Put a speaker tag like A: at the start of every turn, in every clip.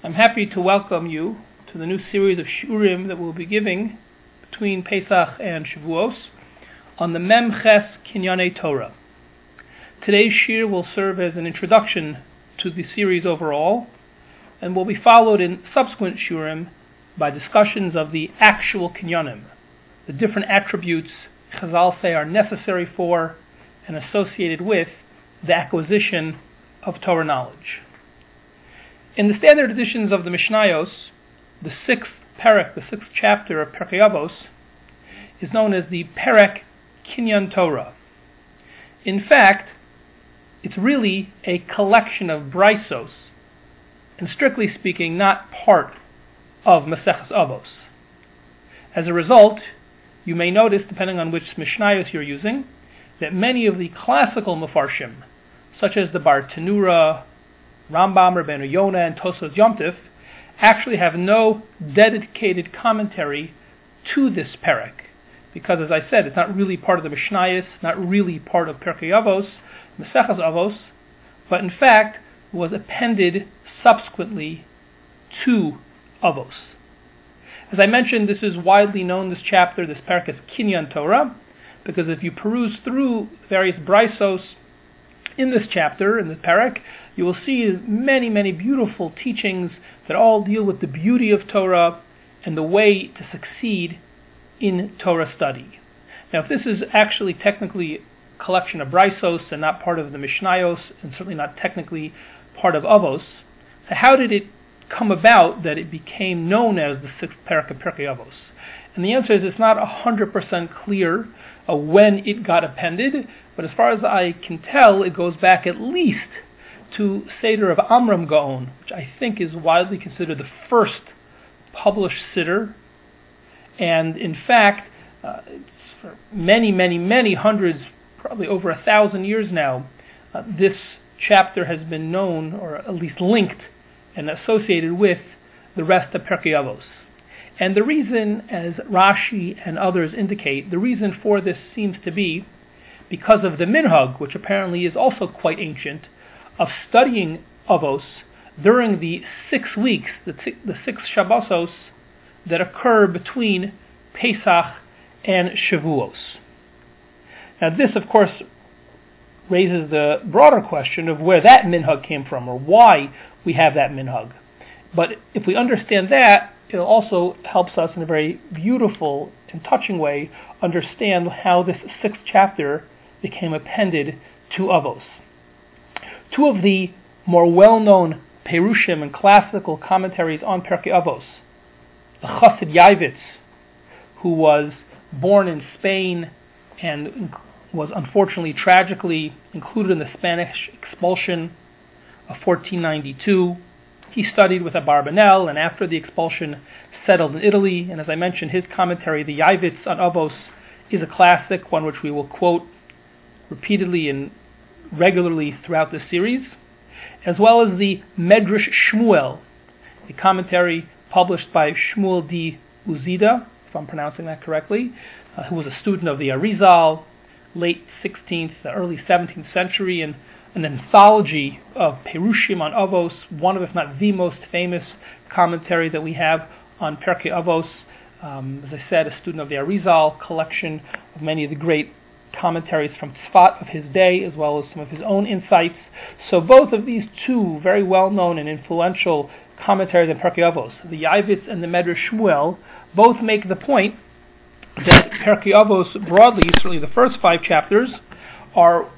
A: I'm happy to welcome you to the new series of Shurim that we'll be giving between Pesach and Shavuos on the Mem Ches Kinyanei Torah. Today's shir will serve as an introduction to the series overall, and will be followed in subsequent shurim by discussions of the actual kinyanim, the different attributes Chazal say are necessary for and associated with the acquisition of Torah knowledge. In the standard editions of the Mishnayos, the sixth perek, the sixth chapter of Pirkei Avos, is known as the Perek Kinyan Torah. In fact, it's really a collection of braisos, and strictly speaking, not part of Maseches Avos. As a result, you may notice, depending on which Mishnayos you're using, that many of the classical Mefarshim, such as the Bar Tanura, Rambam, Rabbeinu Yonah, and Tosfos Yom Tov, actually have no dedicated commentary to this perek, because, as I said, it's not really part of the Mishnayos, not really part of Pirkei Avos, Maseches Avos, but in fact was appended subsequently to Avos. As I mentioned, this is widely known, this chapter, this perek, as Kinyan Torah, because if you peruse through various braisos in this chapter, in the perek, you will see many, many beautiful teachings that all deal with the beauty of Torah and the way to succeed in Torah study. Now, if this is actually technically a collection of braisos and not part of the Mishnayos, and certainly not technically part of Avos, so how did it come about that it became known as the sixth perek of Pirkei Avos? And the answer is it's not 100% clear when it got appended, but as far as I can tell, it goes back at least to Seder of Amram Gaon, which I think is widely considered the first published Siddur. And in fact, it's for many, many, many hundreds, probably over 1,000 years now, this chapter has been known, or at least linked and associated with the rest of Pirkei Avos. And the reason, as Rashi and others indicate, the reason for this seems to be because of the minhag, which apparently is also quite ancient, of studying Avos during the 6 weeks, the 6 Shabbosos that occur between Pesach and Shavuos. Now this, of course, raises the broader question of where that minhag came from, or why we have that minhag. But if we understand that, it also helps us in a very beautiful and touching way understand how this sixth chapter became appended to Avos. Two of the more well-known Perushim and classical commentaries on Pirkei Avos, the Chassid Yavitz, who was born in Spain and was unfortunately, tragically included in the Spanish expulsion of 1492. He studied with Abarbanel, and after the expulsion settled in Italy. And as I mentioned, his commentary, the Yavitz on Avos, is a classic, one which we will quote repeatedly and regularly throughout this series, as well as the Medrash Shmuel, a commentary published by Shmuel D. Uzida, if I'm pronouncing that correctly, who was a student of the Arizal, late 16th, early 17th century, and an anthology of Perushim on Avos, one of, if not the most famous commentary that we have on Pirkei Avos. As I said, a student of the Arizal collection of many of the great commentaries from Tzfat of his day, as well as some of his own insights. So both of these two very well-known and influential commentaries on Pirkei Avos, the Yavitz and the Medrash Shmuel, both make the point that Pirkei Avos broadly, certainly the first 5 chapters, are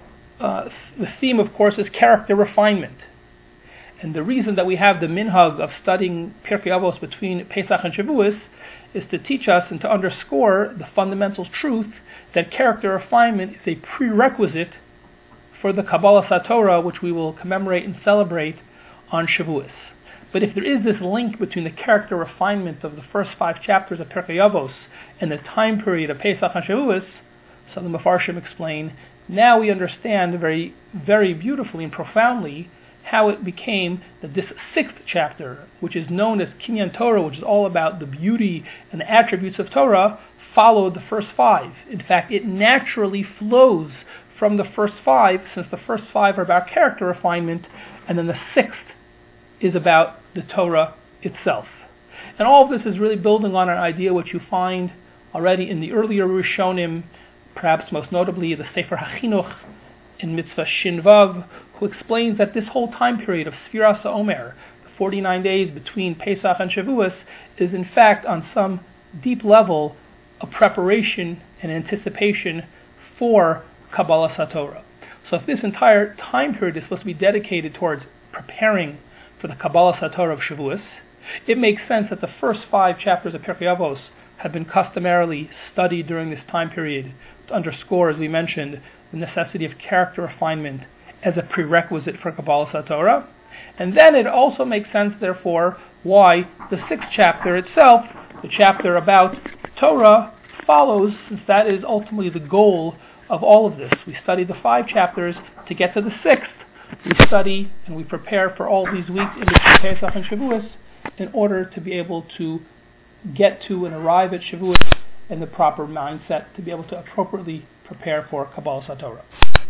A: the theme, of course, is character refinement. And the reason that we have the minhag of studying Pirkei Avos between Pesach and Shavuos is to teach us and to underscore the fundamental truth that character refinement is a prerequisite for the Kabbalah Satorah, which we will commemorate and celebrate on Shavuos. But if there is this link between the character refinement of the first 5 chapters of Pirkei Avos and the time period of Pesach and Shavuos, so the Mefarshim explain, now we understand very, very beautifully and profoundly how it became that this 6th chapter, which is known as Kinyan Torah, which is all about the beauty and the attributes of Torah, followed the first 5. In fact, it naturally flows from the first 5, since the first 5 are about character refinement, and then the 6th is about the Torah itself. And all of this is really building on an idea which you find already in the earlier Rishonim, perhaps most notably the Sefer HaChinuch in Mitzvah Shin Vav, who explains that this whole time period of Sfiras HaOmer, the 49 days between Pesach and Shavuos, is in fact on some deep level a preparation and anticipation for Kabbalas HaTorah. So if this entire time period is supposed to be dedicated towards preparing for the Kabbalas HaTorah of Shavuos, it makes sense that the first 5 chapters of Pirkei Avos have been customarily studied during this time period to underscore, as we mentioned, the necessity of character refinement as a prerequisite for Kabbalas HaTorah. And then it also makes sense, therefore, why the 6th chapter itself, the chapter about Torah, follows, since that is ultimately the goal of all of this. We study the 5 chapters to get to the 6th. We study and we prepare for all these weeks in between Pesach and Shavuos in order to be able to get to and arrive at Shavuos in the proper mindset to be able to appropriately prepare for Kabbalas HaTorah.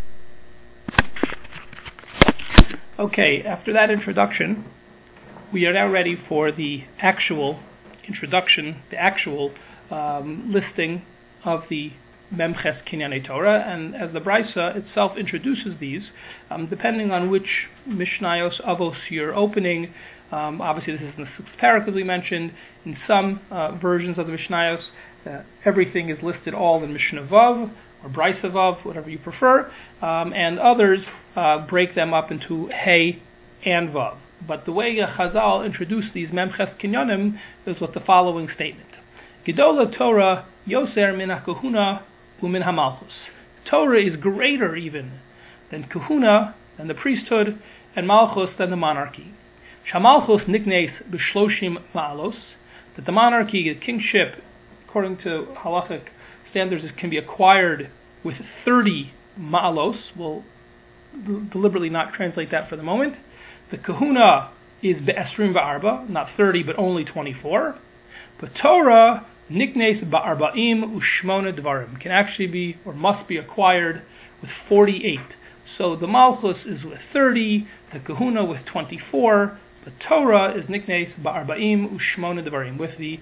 A: Okay, after that introduction, we are now ready for the actual introduction, the actual listing of the Memches Kinyanei Torah, and as the Brisa itself introduces these, depending on which Mishnayos Avos you're opening, obviously this is in the 6th parak as we mentioned. In some versions of the Mishnayos, everything is listed all in Mishnah Vav or Brisa Vav, whatever you prefer, and others break them up into Hey and Vav. But the way Chazal introduced these Memches Kinyanim is with the following statement: Gedola Torah Yoser min HaKahuna umin HaMalchus. Torah is greater even than Kahuna, than the priesthood, and Malchus than the monarchy. Shamalchus niknes b'shloshim ma'alos, that the monarchy, the kingship, according to halachic standards, can be acquired with 30 ma'alos. We'll deliberately not translate that for the moment. The kahuna is be'esrim ba'arba, not 30 but only 24. But Torah niknes ba'arba'im u'shmona dvarim, can actually be or must be acquired with 48. So the Malchus is with 30, the kahuna with 24, but Torah is niknes ba'arba'im u'shmona dvarim, with the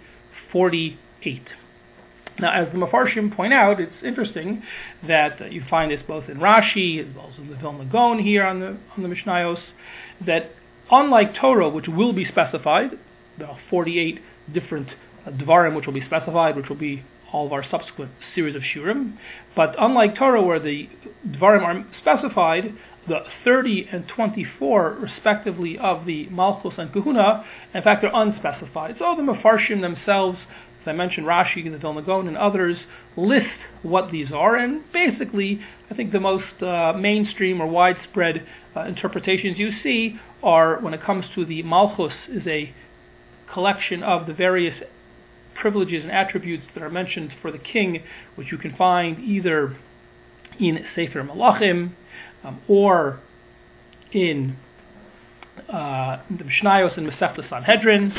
A: 48. Now, as the Mefarshim point out, it's interesting that you find this both in Rashi as well as in the Vilna Gaon here on the Mishnayos, that unlike Torah, which will be specified, there are 48 different Dvarim which will be specified, which will be all of our subsequent series of Shurim, but unlike Torah, where the Dvarim are specified, the 30 and 24 respectively of the Malchus and Kahuna, in fact, are unspecified. So the Mefarshim themselves, as I mentioned, Rashi, the Vilna Gaon, and others list what these are, and basically, I think the most mainstream or widespread interpretations you see are, when it comes to the Malchus, is a collection of the various privileges and attributes that are mentioned for the king, which you can find either in Sefer Malachim or in the Mishnayos and Masechta Sanhedrin.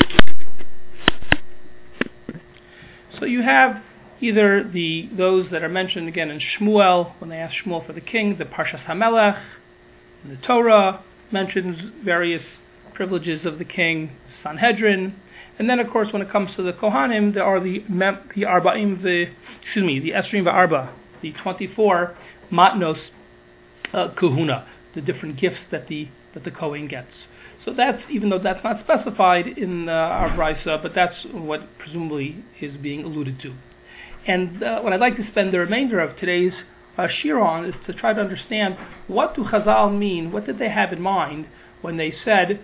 A: So you have either those that are mentioned again in Shmuel, when they ask Shmuel for the king, the Parshas HaMelech, and the Torah mentions various privileges of the king, Sanhedrin, and then of course when it comes to the Kohanim, there are the Arba'im, the Esrim V'Arba, the 24 Matnos Kahuna, the different gifts that the Kohen gets. So that's, even though that's not specified in our Brisa, but that's what presumably is being alluded to. And what I'd like to spend the remainder of today's shir on is to try to understand, what do Chazal mean, what did they have in mind when they said,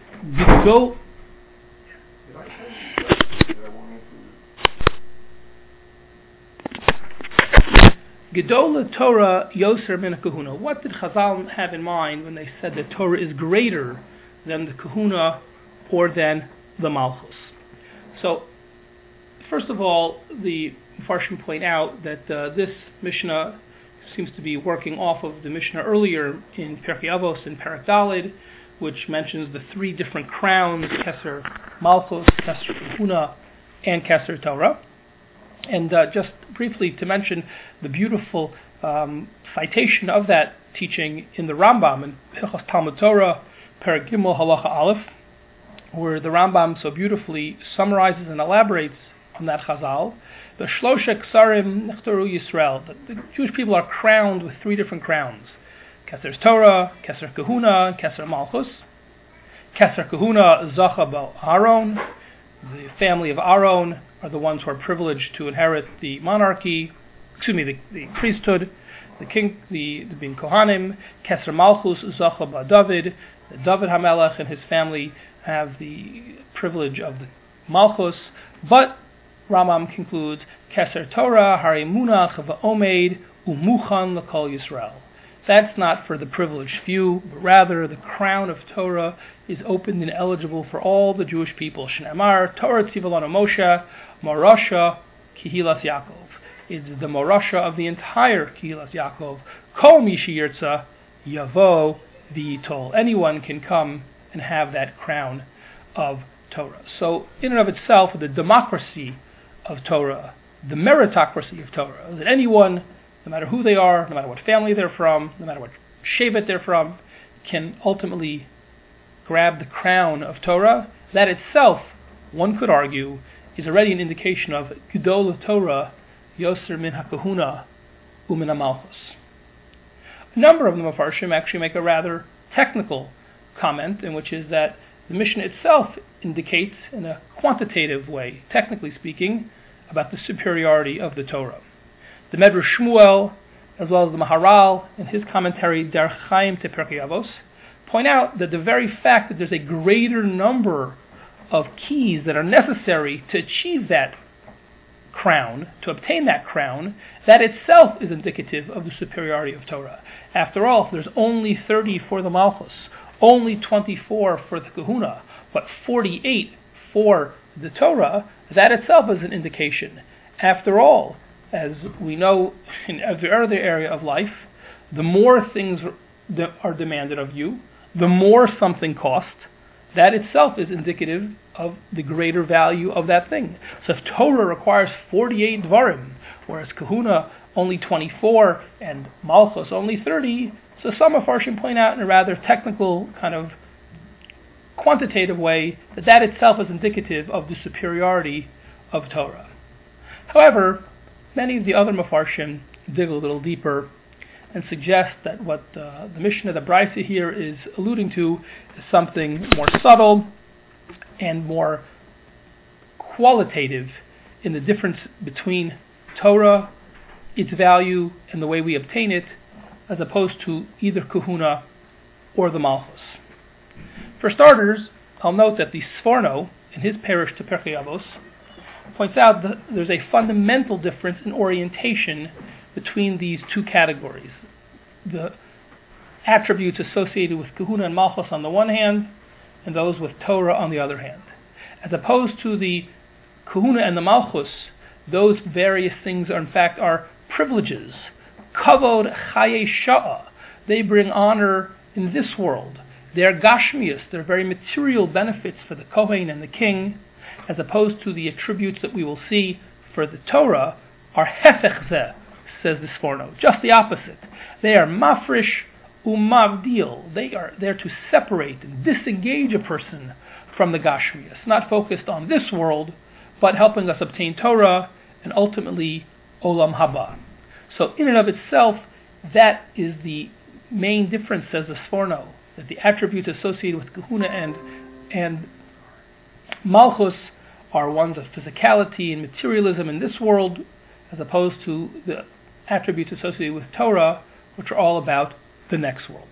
A: Gedola Torah Yoser min Kahuna. What did Chazal have in mind when they said that Torah is greater than the Kahuna or than the Malchus? So, first of all, the Mefarshim point out that this Mishnah seems to be working off of the Mishnah earlier in Pirkei Avos in Perek Daled, which mentions the 3 different crowns, Keser Malchus, Keser Kahuna, and Keser Torah. And just briefly to mention the beautiful citation of that teaching in the Rambam in Hilchos Talmud Torah, Perek Gimel Halacha Aleph, where the Rambam so beautifully summarizes and elaborates on that Chazal. The Shlosha Ksarim Nechtaru Yisrael. The Jewish people are crowned with 3 different crowns: Keser Torah, Keser Kahuna, and Keser Malchus. Keser Kahuna Zacha Bel Aaron. The family of Aaron are the ones who are privileged to inherit the monarchy. The priesthood. The king, the being Kohanim. Keser Malchus Zacha Ba David. The David HaMelech and his family have the privilege of the Malchus. But Rambam concludes, Keser Torah Hari Munach Va'omeid Umuchan L'Kol Yisrael. That's not for the privileged few, but rather the crown of Torah is open and eligible for all the Jewish people. Shne'amar Torah Tzivalon Moshe Morasha Kihilas Yaakov. It's the Morasha of the entire Kihilas Yaakov. Kol Mishi Yirtza Yavo V'Yitol. Anyone can come and have that crown of Torah. So, in and of itself, the democracy of Torah, the meritocracy of Torah, that anyone, no matter who they are, no matter what family they're from, no matter what shevet they're from, can ultimately grab the crown of Torah. That itself, one could argue, is already an indication of Gedol Torah, Yoser min HaKahuna, Umin HaMalchus. A number of the Mefarshim actually make a rather technical comment, in which is that the Mishnah itself indicates in a quantitative way, technically speaking, about the superiority of the Torah. The Medrash Shmuel, as well as the Maharal, in his commentary Derech Chaim to Pirkei Avos, point out that the very fact that there's a greater number of keys that are necessary to achieve that crown, to obtain that crown, that itself is indicative of the superiority of Torah. After all, if there's only 30 for the Malchus, only 24 for the Kahuna, but 48 for the Torah, that itself is an indication. After all, as we know in every other area of life, the more things that are demanded of you, the more something costs, that itself is indicative of the greater value of that thing. So if Torah requires 48 Dvarim, whereas Kahuna only 24 and Malchus only 30, so some Mefarshim point out in a rather technical kind of quantitative way that itself is indicative of the superiority of Torah. However, many of the other Mefarshim dig a little deeper and suggest that what the Mishnah, the Brisa here is alluding to is something more subtle and more qualitative in the difference between Torah, its value, and the way we obtain it, as opposed to either Kahuna or the Malchus. For starters, I'll note that the Sforno, in his parish to Pirkei Avos, points out that there's a fundamental difference in orientation between these two categories. The attributes associated with Kahuna and Malchus on the one hand, and those with Torah on the other hand. As opposed to the Kahuna and the Malchus, those various things are in fact privileges. Kavod Chaye Sha'ah. They bring honor in this world. They're Gashmius, they're very material benefits for the Kohen and the king, as opposed to the attributes that we will see for the Torah are Hefech Zeh, says the Sforno. Just the opposite. They are Mafrish Umavdil. They are there to separate and disengage a person from the Gashmius, not focused on this world, but helping us obtain Torah and ultimately Olam Haba. So in and of itself, that is the main difference, says the Sforno, that the attributes associated with Kahuna and Malchus are ones of physicality and materialism in this world, as opposed to the attributes associated with Torah, which are all about the next world.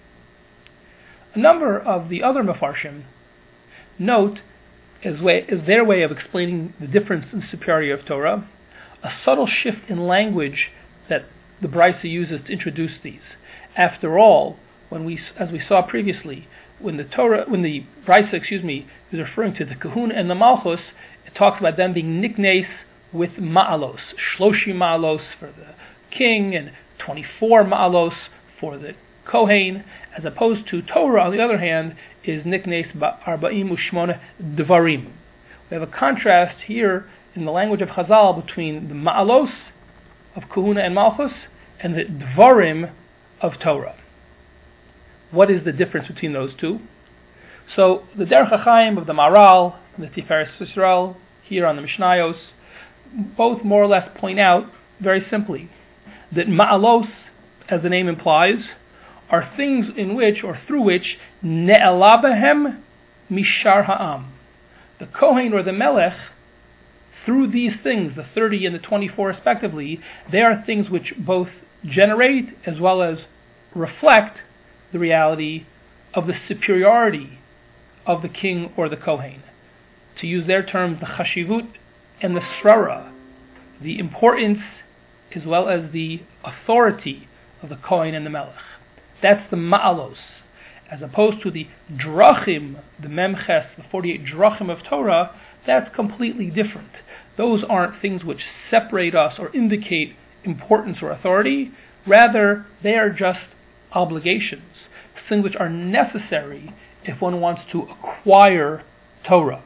A: A number of the other Mefarshim note, as their way of explaining the difference in superiority of Torah, a subtle shift in language that the Brisa uses to introduce these. After all, as we saw previously, when the Brisa, is referring to the Kahuna and the Malchus, it talks about them being niknes with ma'alos, shloshi ma'alos for the king and 24 ma'alos for the Kohen, as opposed to Torah, on the other hand, is niknes ba'arba'im u'shmona dvarim. We have a contrast here in the language of Chazal between the ma'alos of Kahuna and Malchus and the dvarim of Torah. What is the difference between those two? So the Derech HaChaim of the Maral, the Tiferes Yisrael, here on the Mishnayos, both more or less point out very simply that Ma'alos, as the name implies, are things in which or through which Ne'ela Behem Mishar Ha'am. The Kohen or the Melech, through these things, the 30 and the 24 respectively, they are things which both generate as well as reflect the reality of the superiority of the king or the Kohen. To use their terms, the chashivut and the srara, the importance as well as the authority of the Kohen and the Melech. That's the ma'alos, as opposed to the drachim, the memches, the 48 drachim of Torah. That's completely different. Those aren't things which separate us or indicate importance or authority. Rather, they are just obligations, things which are necessary if one wants to acquire Torah.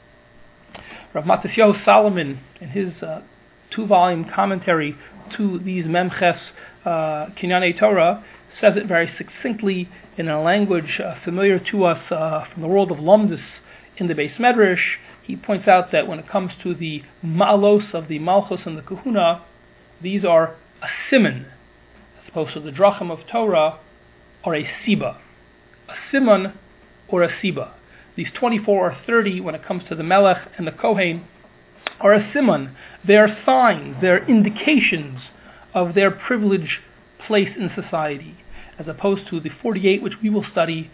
A: Rav Matisyahu Solomon, in his 2-volume commentary to these Memches Kinyanei Torah, says it very succinctly in a language familiar to us from the world of Lumdus in the Beis Medrash. He points out that when it comes to the Ma'alos of the Malchus and the Kahuna, these are a siman, as opposed to the Drachim of Torah are a siba. A siman or a siba. These 24 or 30, when it comes to the Melech and the Kohen, are a siman. They are signs, they are indications of their privileged place in society, as opposed to the 48, which we will study,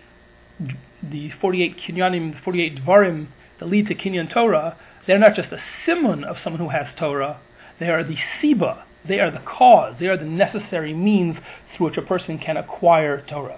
A: the 48 kinyanim, the 48 dvarim that lead to kinyan Torah. They're not just a siman of someone who has Torah, they are the siba, they are the cause, they are the necessary means through which a person can acquire Torah.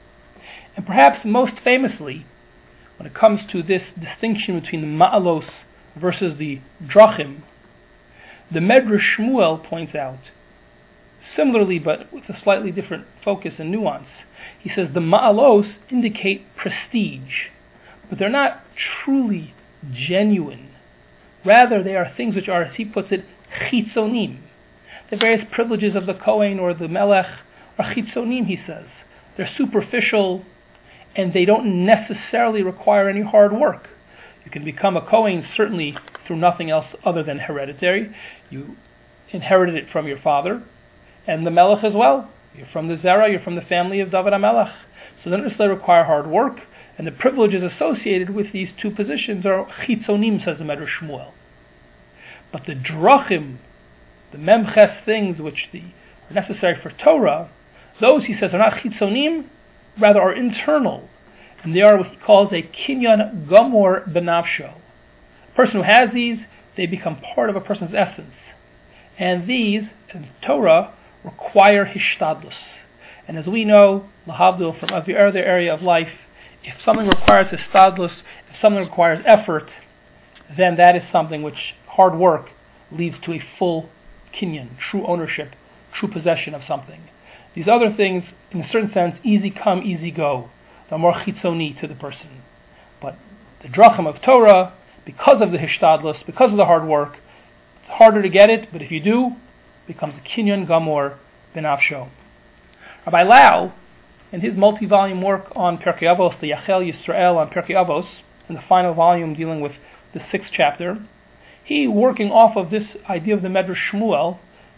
A: And perhaps most famously, when it comes to this distinction between the ma'alos versus the drachim, the Medrash Shmuel points out, similarly but with a slightly different focus and nuance, he says the ma'alos indicate prestige, but they're not truly genuine. Rather, they are things which are, as he puts it, chitzonim. The various privileges of the Kohen or the Melech are chitzonim, he says. They're superficial, and they don't necessarily require any hard work. You can become a Kohen certainly through nothing else other than hereditary. You inherited it from your father, and the Melech as well. You're from the Zerah, you're from the family of David HaMelech. So they don't necessarily require hard work, and the privileges associated with these two positions are chitzonim, says the Medrash Shmuel. But the drachim, the memches things which are necessary for Torah, those, he says, are not chitzonim, rather are internal, and they are what he calls a kinyan gamor benafsho. A person who has these, they become part of a person's essence. And these, in Torah, require hishtadlus. And as we know, lahavdil, from every other area of life, if something requires hishtadlus, if something requires effort, then that is something which hard work leads to a full kinyan, true ownership, true possession of something. These other things, in a certain sense, easy come, easy go. They're more chitzoni to the person. But the drachim of Torah, because of the hishtadlus, because of the hard work, it's harder to get it, but if you do, it becomes a kinyan gamor benafsho. Rabbi Lau, in his multi-volume work on Pirkei Avos, the Yachel Yisrael on Pirkei Avos, in the final volume dealing with the 6th chapter, he, working off of this idea of the Medrash Shmuel,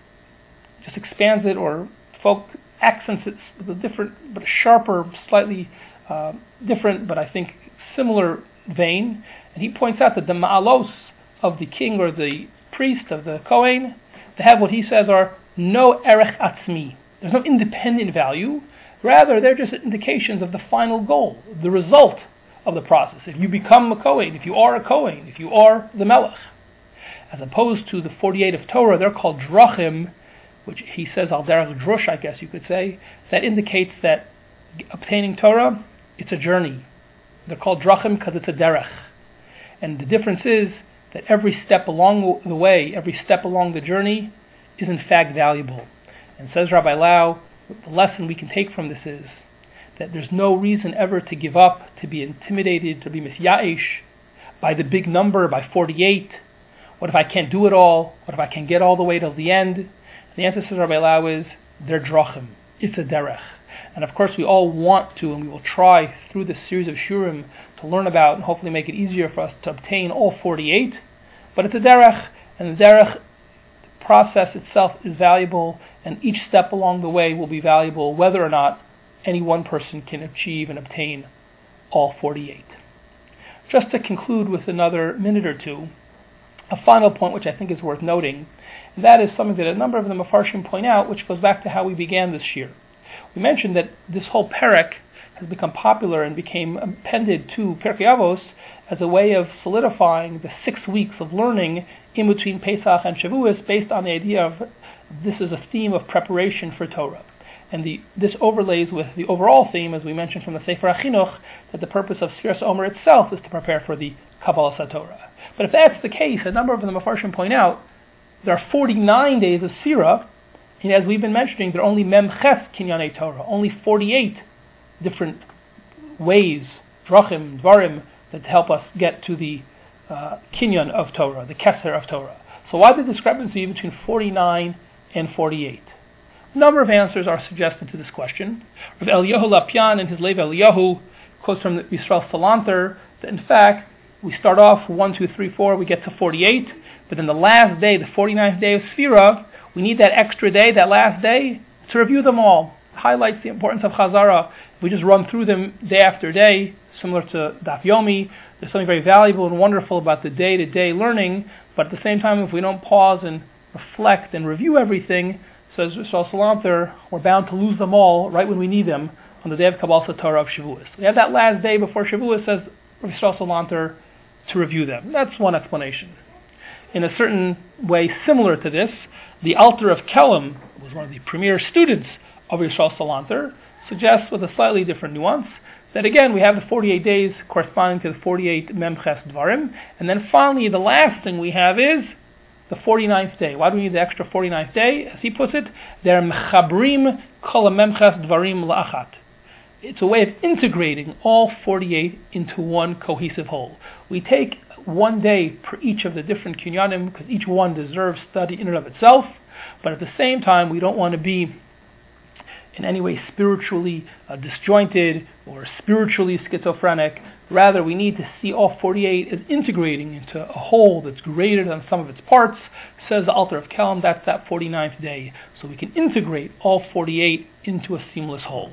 A: just expands it or accents it with a different, but a sharper, slightly different, but I think similar vein. And he points out that the ma'alos of the king or the priest, of the Kohen, they have what he says are no erech atzmi. There's no independent value. Rather, they're just indications of the final goal, the result of the process. If you become a Kohen, if you are a Kohen, if you are the Melech. As opposed to the 48 of Torah, they're called drachim, which he says al derech drush, I guess you could say, that indicates that obtaining Torah, it's a journey. They're called drachim because it's a derech. And the difference is that every step along the way, every step along the journey, is in fact valuable. And says Rabbi Lau, the lesson we can take from this is that there's no reason ever to give up, to be intimidated, to be misya'ish by the big number, by 48. What if I can't do it all? What if I can't get all the way till the end? The answer, says Rabbi Lau, is they're drachim. It's a derech. And of course we all want to, and we will try through this series of shurim, to to learn about and hopefully make it easier for us to obtain all 48. But it's a derech, and the derech process itself is valuable, and each step along the way will be valuable whether or not any one person can achieve and obtain all 48. Just to conclude with another minute or two, a final point which I think is worth noting, and that is something that a number of the Mefarshim point out, which goes back to how we began this year. We mentioned that this whole perek has become popular and became appended to Pirkei Avos as a way of solidifying the 6 weeks of learning in between Pesach and Shavuos, based on the idea of this is a theme of preparation for Torah. And this overlays with the overall theme, as we mentioned from the Sefer HaChinuch, that the purpose of Sfiras Omer itself is to prepare for the Kabbalas HaTorah. But if that's the case, a number of the Mefarshim point out, there are 49 days of Sfira, and as we've been mentioning, there are only Mem Ches Kinyanei Torah, only 48 different ways, drachim, dvarim, that help us get to the kinyan of Torah, the keser of Torah. So why the discrepancy between 49 and 48? A number of answers are suggested to this question. Rav Eliyahu Lapian in his Lev Eliyahu quotes from the Yisrael Salanter that in fact we start off 1, 2, 3, 4, we get to 48, but then the last day, the 49th day of Sfira, we need that extra day, that last day, to review them all. It highlights the importance of Chazara. If we just run through them day after day, similar to Daf Yomi, there's something very valuable and wonderful about the day-to-day learning, but at the same time, if we don't pause and reflect and review everything, says Yisrael Salanter, we're bound to lose them all right when we need them on the day of Kabbalas HaTorah of Shavuos. We have that last day before Shavuos, says Yisrael Salanter, to review them. That's one explanation. In a certain way similar to this, the Alter of Kelm, who was one of the premier students of Yisrael Salanter, suggests with a slightly different nuance that again we have the 48 days corresponding to the 48 Mem Ches Dvarim, and then finally the last thing we have is the 49th day. Why do we need the extra 49th day? As he puts it, they're Mechabrim Kol Mem Ches Dvarim La'achat. It's a way of integrating all 48 into one cohesive whole. We take one day per each of the different kinyanim because each one deserves study in and of itself, but at the same time we don't want to be in any way spiritually disjointed or spiritually schizophrenic. Rather, we need to see all 48 as integrating into a whole that's greater than some of its parts. Says the Alter of Kelm, that's that 49th day. So we can integrate all 48 into a seamless whole.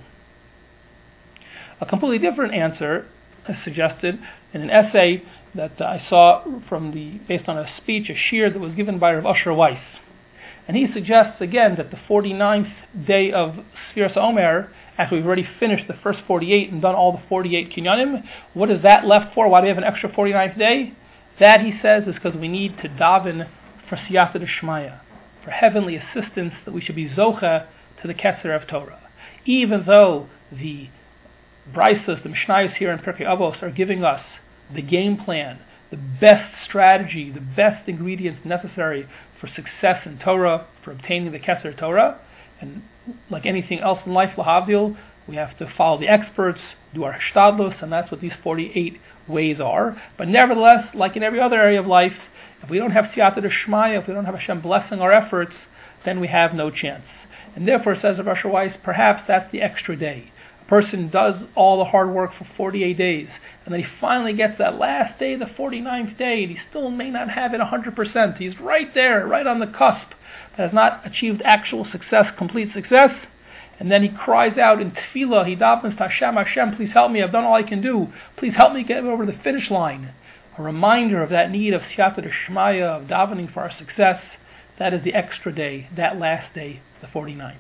A: A completely different answer is suggested in an essay that I saw based on a speech, a shir that was given by Rav Asher Weiss. And he suggests again that the 49th day of Sfiras Omer, after we've already finished the first 48 and done all the 48 kinyanim, what is that left for? Why do we have an extra 49th day? That, he says, is because we need to daven for Siyata D'Shmaya, for heavenly assistance, that we should be zocha to the Keser of Torah. Even though the Braisas, the Mishnayos here in Pirkei Avos are giving us the game plan, the best strategy, the best ingredients necessary for success in Torah, for obtaining the Keser Torah, and like anything else in life, lahavdil, we have to follow the experts, do our shtadlus, and that's what these 48 ways are. But nevertheless, like in every other area of life, if we don't have Siyata D'Shmaya, if we don't have Hashem blessing our efforts, then we have no chance. And therefore, says Rav Asher Weiss, perhaps that's the extra day. A person does all the hard work for 48 days, and then he finally gets that last day, the 49th day, and he still may not have it 100%. He's right there, right on the cusp, but has not achieved actual success, complete success. And then he cries out in tefillah, he davens to Hashem, Hashem, please help me, I've done all I can do. Please help me get over the finish line. A reminder of that need of Siyata D'Shmaya, of davening for our success. That is the extra day, that last day, the 49th.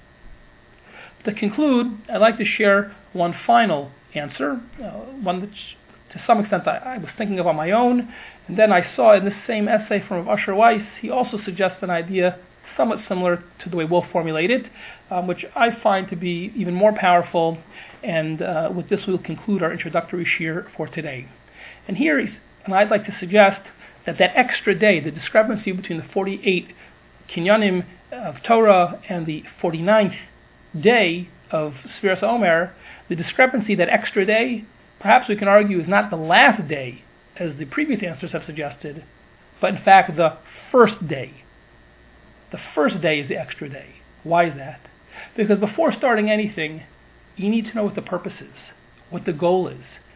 A: To conclude, I'd like to share one final answer, one that to some extent I was thinking of on my own, and then I saw in this same essay from Rav Asher Weiss, he also suggests an idea somewhat similar to the way we'll formulate it, which I find to be even more powerful, and with this we'll conclude our introductory shir for today. And I'd like to suggest that extra day, the discrepancy between the 48 kinyanim of Torah and the 49th day of Sfiras Omer, the discrepancy, that extra day, perhaps we can argue is not the last day, as the previous answers have suggested, but in fact the first day. The first day is the extra day. Why is that? Because before starting anything, you need to know what the purpose is, what the goal is.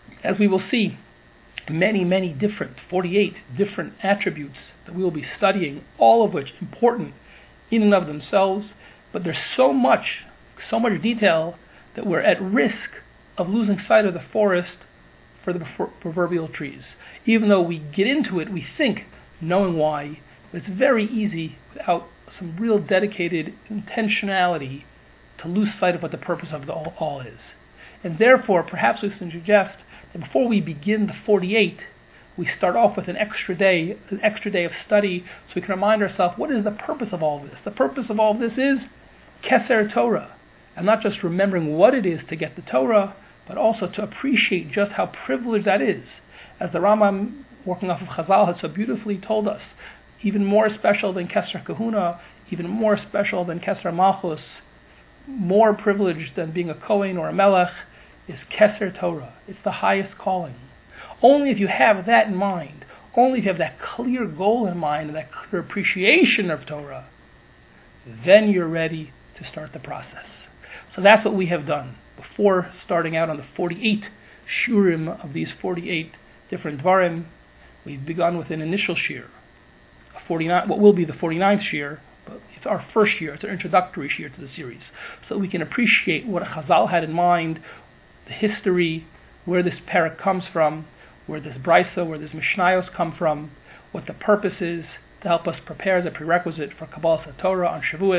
A: As we will see, many different, 48 different attributes that we will be studying, all of which important in and of themselves, but there's so much detail that we're at risk of losing sight of the forest for the proverbial trees. Even though we get into it, we think, knowing why, but it's very easy without some real dedicated intentionality to lose sight of what the purpose of the all is. And therefore, perhaps we can suggest that before we begin the 48, we start off with an extra day of study, so we can remind ourselves, what is the purpose of all this? The purpose of all this is Keser Torah, and not just remembering what it is to get the Torah, but also to appreciate just how privileged that is. As the Rambam, working off of Chazal, has so beautifully told us, even more special than Keser Kahuna, even more special than Keser Malchus, more privileged than being a Kohen or a Melech, is Keser Torah. It's the highest calling. Only if you have that in mind, only if you have that clear goal in mind and that clear appreciation of Torah, then you're ready to start the process. So that's what we have done. Before starting out on the 48 shurim of these 48 different dvarim, we've begun with an initial shir, what will be the 49th shir, but it's our first year, it's our introductory shir to the series, so that we can appreciate what Chazal had in mind, the history, where this parak comes from, where this brisa, where this mishnayos come from, what the purpose is, to help us prepare the prerequisite for Kabbalas Torah on Shavuos,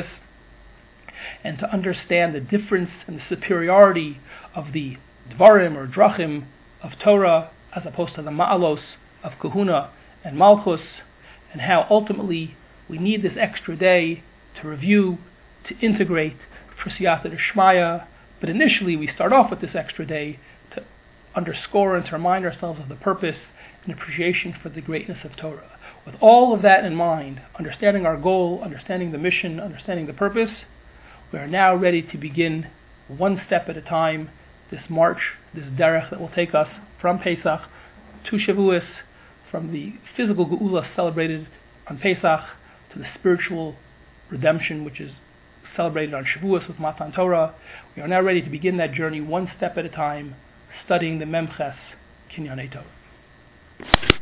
A: and to understand the difference and the superiority of the dvarim or drachim of Torah as opposed to the ma'alos of Kahuna and Malchus, and how ultimately we need this extra day to review, to integrate for Siyata D'Shmaya. But initially we start off with this extra day to underscore and to remind ourselves of the purpose and appreciation for the greatness of Torah. With all of that in mind, understanding our goal, understanding the mission, understanding the purpose, we are now ready to begin one step at a time, this march, this derech that will take us from Pesach to Shavuos, from the physical geula celebrated on Pesach to the spiritual redemption which is celebrated on Shavuos with Matan Torah. We are now ready to begin that journey one step at a time, studying the Memches Kinyanei Torah.